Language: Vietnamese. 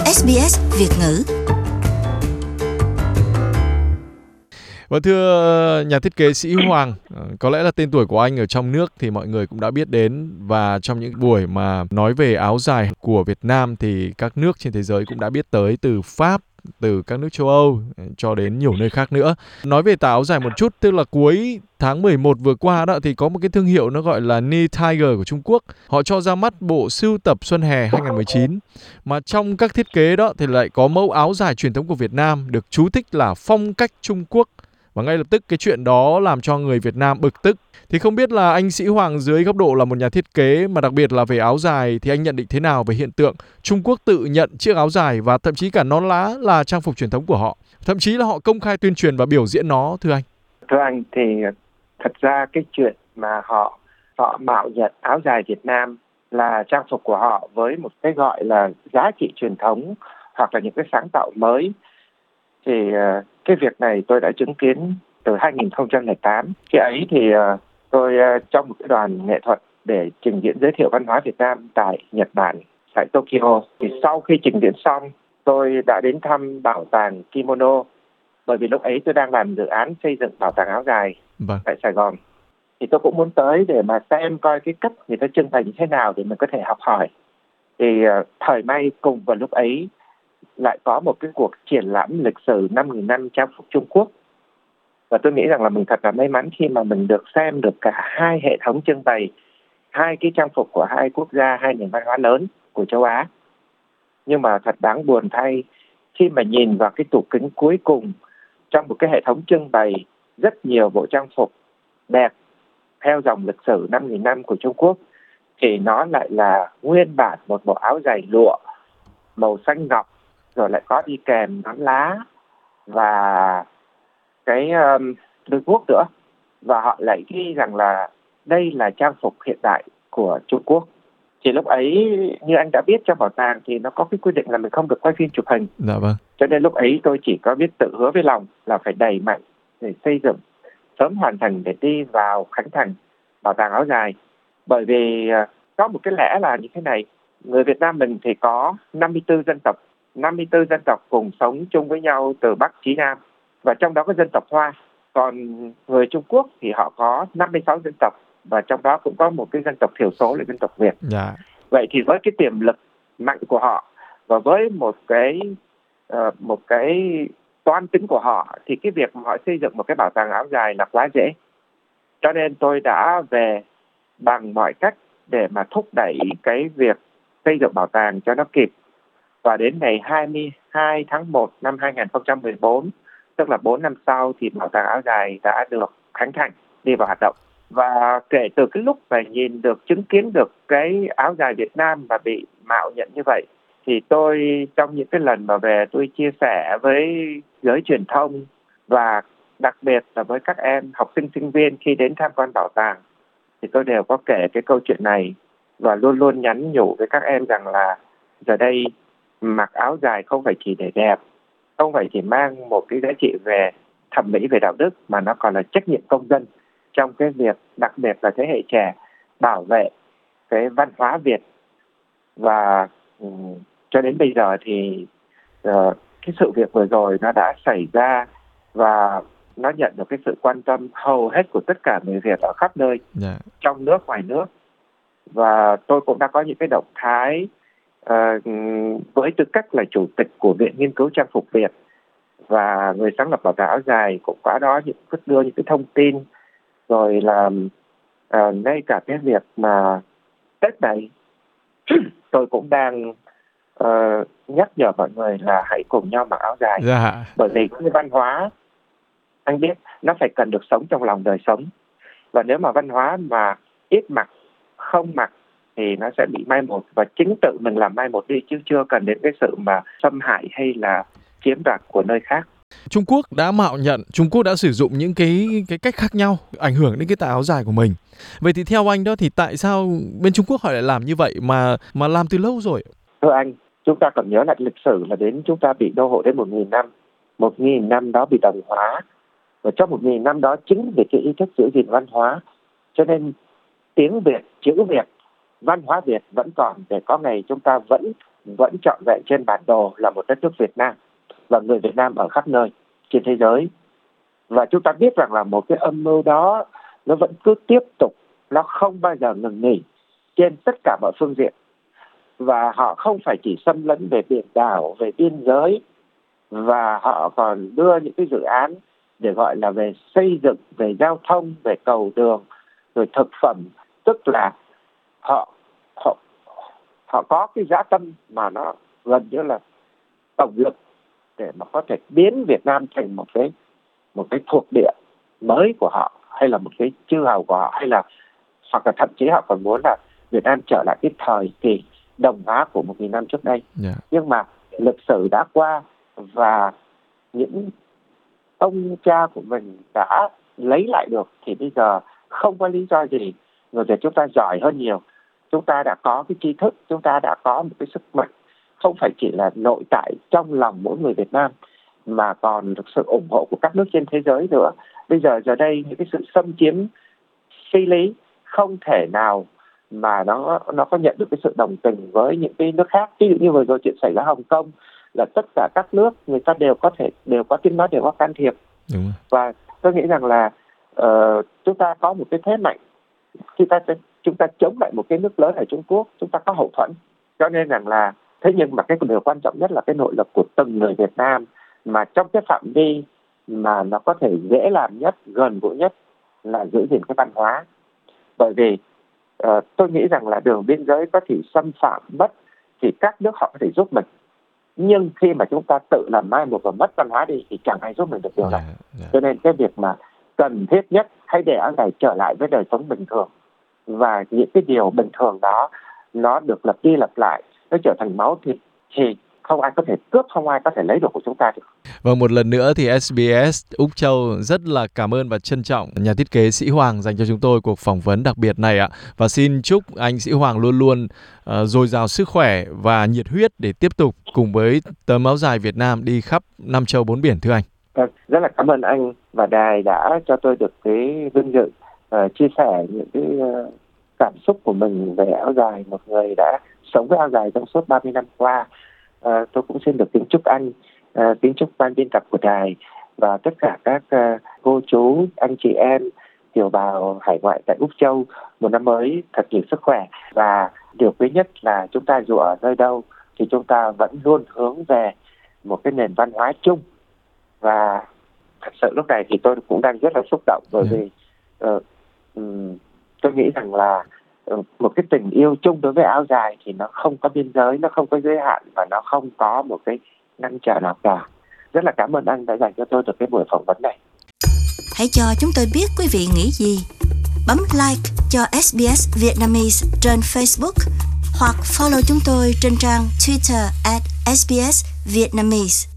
SBS Việt ngữ. Và thưa nhà thiết kế Sĩ Hoàng, có lẽ là tên tuổi của anh ở trong nước thì mọi người cũng đã biết đến, và trong những buổi mà nói về áo dài của Việt Nam thì các nước trên thế giới cũng đã biết tới, từ Pháp, từ các nước châu Âu cho đến nhiều nơi khác nữa. Nói về tà áo dài một chút, tức là cuối tháng 11 vừa qua đó thì có một cái thương hiệu nó gọi là Nhi Tiger của Trung Quốc. Họ cho ra mắt bộ sưu tập Xuân Hè 2019, mà trong các thiết kế đó thì lại có mẫu áo dài truyền thống của Việt Nam được chú thích là phong cách Trung Quốc. Và ngay lập tức cái chuyện đó làm cho người Việt Nam bực tức. Thì không biết là anh Sĩ Hoàng dưới góc độ là một nhà thiết kế mà đặc biệt là về áo dài thì anh nhận định thế nào về hiện tượng Trung Quốc tự nhận chiếc áo dài và thậm chí cả nón lá là trang phục truyền thống của họ. Thậm chí là họ công khai tuyên truyền và biểu diễn nó, thưa anh. Thưa anh, thì thật ra cái chuyện mà họ mạo nhận áo dài Việt Nam là trang phục của họ với một cái gọi là giá trị truyền thống hoặc là những cái sáng tạo mới, thì cái việc này tôi đã chứng kiến từ 2008. Khi ấy thì tôi trong một cái đoàn nghệ thuật để trình diễn giới thiệu văn hóa Việt Nam tại Nhật Bản, tại Tokyo. Thì sau khi trình diễn xong, tôi đã đến thăm bảo tàng kimono, bởi vì lúc ấy tôi đang làm dự án xây dựng bảo tàng áo dài tại Sài Gòn. Thì tôi cũng muốn tới để mà xem coi cái cách người ta trưng bày như thế nào để mình có thể học hỏi. Thì thời may cùng vào lúc ấy lại có một cái cuộc triển lãm lịch sử 5.000 năm trang phục Trung Quốc. Và tôi nghĩ rằng là mình thật là may mắn khi mà mình được xem được cả hai hệ thống trưng bày, hai cái trang phục của hai quốc gia, hai nền văn hóa lớn của châu Á. Nhưng mà thật đáng buồn thay, khi mà nhìn vào cái tủ kính cuối cùng trong một cái hệ thống trưng bày rất nhiều bộ trang phục đẹp theo dòng lịch sử 5.000 năm của Trung Quốc, thì nó lại là nguyên bản một bộ áo dài lụa màu xanh ngọc, rồi lại có đi kèm nón lá và cái đôi guốc nữa. Và họ lại ghi rằng là đây là trang phục hiện đại của Trung Quốc. Thì lúc ấy, như anh đã biết, trong bảo tàng thì nó có cái quy định là mình không được quay phim chụp hình. Dạ vâng. Cho nên lúc ấy tôi chỉ có biết tự hứa với lòng là phải đẩy mạnh để xây dựng, sớm hoàn thành để đi vào khánh thành bảo tàng áo dài. Bởi vì có một cái lẽ là như thế này, người Việt Nam mình thì có 54 dân tộc cùng sống chung với nhau từ Bắc chí Nam, và trong đó có dân tộc Hoa. Còn người Trung Quốc thì họ có 56 dân tộc, và trong đó cũng có một cái dân tộc thiểu số là dân tộc Việt. Vậy thì với cái tiềm lực mạnh của họ và với một cái toan tính của họ, thì cái việc mà họ xây dựng một cái bảo tàng áo dài là quá dễ. Cho nên tôi đã về bằng mọi cách để mà thúc đẩy cái việc xây dựng bảo tàng cho nó kịp. Và đến ngày 22 tháng 1 năm 2014, tức là 4 năm sau, thì bảo tàng áo dài đã được khánh thành, đi vào hoạt động. Và kể từ cái lúc mà chứng kiến được cái áo dài Việt Nam mà bị mạo nhận như vậy, thì tôi trong những cái lần mà về tôi chia sẻ với giới truyền thông và đặc biệt là với các em học sinh sinh viên khi đến tham quan bảo tàng, thì tôi đều có kể cái câu chuyện này và luôn luôn nhắn nhủ với các em rằng là giờ đây mặc áo dài không phải chỉ để đẹp, không phải chỉ mang một cái giá trị về thẩm mỹ, về đạo đức, mà nó còn là trách nhiệm công dân trong cái việc, đặc biệt là thế hệ trẻ, bảo vệ cái văn hóa Việt. Và cho đến bây giờ thì cái sự việc vừa rồi nó đã xảy ra và nó nhận được cái sự quan tâm hầu hết của tất cả người Việt ở khắp nơi, trong nước, ngoài nước. Và tôi cũng đã có những cái động thái với tư cách là chủ tịch của Viện Nghiên cứu Trang phục Việt và người sáng lập bảo tàng áo dài, cũng qua đó đưa những cái thông tin, rồi là ngay cả cái việc mà Tết này tôi cũng đang nhắc nhở mọi người là hãy cùng nhau mặc áo dài. Bởi vì cái văn hóa, anh biết, nó phải cần được sống trong lòng đời sống. Và nếu mà văn hóa mà ít mặc, không mặc, thì nó sẽ bị mai một, và chính tự mình làm mai một đi, chứ chưa cần đến cái sự mà xâm hại hay là chiếm đoạt của nơi khác. Trung Quốc đã mạo nhận, Trung Quốc đã sử dụng những cái cách khác nhau ảnh hưởng đến cái tà áo dài của mình. Vậy thì theo anh đó, thì tại sao bên Trung Quốc họ lại làm như vậy mà làm từ lâu rồi? Thưa anh, chúng ta cần nhớ lại lịch sử là đến chúng ta bị đô hộ đến 1.000 năm. 1.000 năm đó bị đồng hóa. Và trong 1.000 năm đó chính vì cái ý thức giữ gìn văn hóa, cho nên tiếng Việt, chữ Việt, văn hóa Việt vẫn còn, để có ngày chúng ta vẫn vẫn trọn vẹn trên bản đồ là một đất nước Việt Nam và người Việt Nam ở khắp nơi trên thế giới. Và chúng ta biết rằng là một cái âm mưu đó nó vẫn cứ tiếp tục, nó không bao giờ ngừng nghỉ trên tất cả mọi phương diện. Và họ không phải chỉ xâm lấn về biển đảo, về biên giới, và họ còn đưa những cái dự án để gọi là về xây dựng, về giao thông, về cầu đường, rồi thực phẩm. Tức là họ có cái dã tâm mà nó gần như là tổng lực để mà có thể biến Việt Nam thành một cái thuộc địa mới của họ, hay là một cái chư hầu của họ, hay là hoặc là thậm chí họ còn muốn là Việt Nam trở lại cái thời kỳ đồng Á của 1.000 năm trước đây. Nhưng mà lịch sử đã qua và những ông cha của mình đã lấy lại được, thì bây giờ không có lý do gì người Việt chúng ta giỏi hơn nhiều. Chúng ta đã có cái tri thức, chúng ta đã có một cái sức mạnh không phải chỉ là nội tại trong lòng mỗi người Việt Nam, mà còn được sự ủng hộ của các nước trên thế giới nữa. Bây giờ đây những cái sự xâm chiếm phi lý không thể nào mà nó có nhận được cái sự đồng tình với những cái nước khác. Ví dụ như vừa rồi chuyện xảy ra Hồng Kông là tất cả các nước người ta đều có tiếng nói, đều có can thiệp. Đúng. Và tôi nghĩ rằng là chúng ta có một cái thế mạnh khi chúng ta chống lại một cái nước lớn ở Trung Quốc, chúng ta có hậu thuẫn. Cho nên rằng là thế, nhưng mà cái điều quan trọng nhất là cái nội lực của từng người Việt Nam, mà trong cái phạm vi mà nó có thể dễ làm nhất, gần gũi nhất là giữ gìn cái văn hóa. Bởi vì tôi nghĩ rằng là đường biên giới có thể xâm phạm mất thì các nước họ có thể giúp mình, nhưng khi mà chúng ta tự làm mai một và mất văn hóa đi thì chẳng ai giúp mình được điều này. Cho nên cái việc mà cần thiết nhất hãy để áo dài trở lại với đời sống bình thường, và những cái điều bình thường đó nó được lặp đi lặp lại, nó trở thành máu thịt thì không ai có thể cướp, không ai có thể lấy được của chúng ta được. Và một lần nữa thì SBS Úc Châu rất là cảm ơn và trân trọng nhà thiết kế Sĩ Hoàng dành cho chúng tôi cuộc phỏng vấn đặc biệt này ạ. Và xin chúc anh Sĩ Hoàng luôn luôn dồi dào sức khỏe và nhiệt huyết để tiếp tục cùng với tấm áo dài Việt Nam đi khắp 5 châu 4 biển thưa anh. Rất là cảm ơn anh và đài đã cho tôi được cái vinh dự chia sẻ những cái cảm xúc của mình về áo dài, một người đã sống với áo dài trong suốt 30 năm qua. Tôi cũng xin được kính chúc anh, kính chúc ban biên tập của đài và tất cả các cô chú, anh chị em, kiều bào hải ngoại tại Úc Châu một năm mới thật nhiều sức khỏe. Và điều quý nhất là chúng ta dù ở nơi đâu thì chúng ta vẫn luôn hướng về một cái nền văn hóa chung. Và thật sự lúc này thì tôi cũng đang rất là xúc động, bởi vì tôi nghĩ rằng là một cái tình yêu chung đối với áo dài thì nó không có biên giới, nó không có giới hạn và nó không có một cái ngăn trở nào cả. Rất là cảm ơn anh đã dành cho tôi được cái buổi phỏng vấn này. Hãy cho chúng tôi biết quý vị nghĩ gì. Bấm like cho SBS Vietnamese trên Facebook hoặc follow chúng tôi trên trang Twitter @SBS Vietnamese.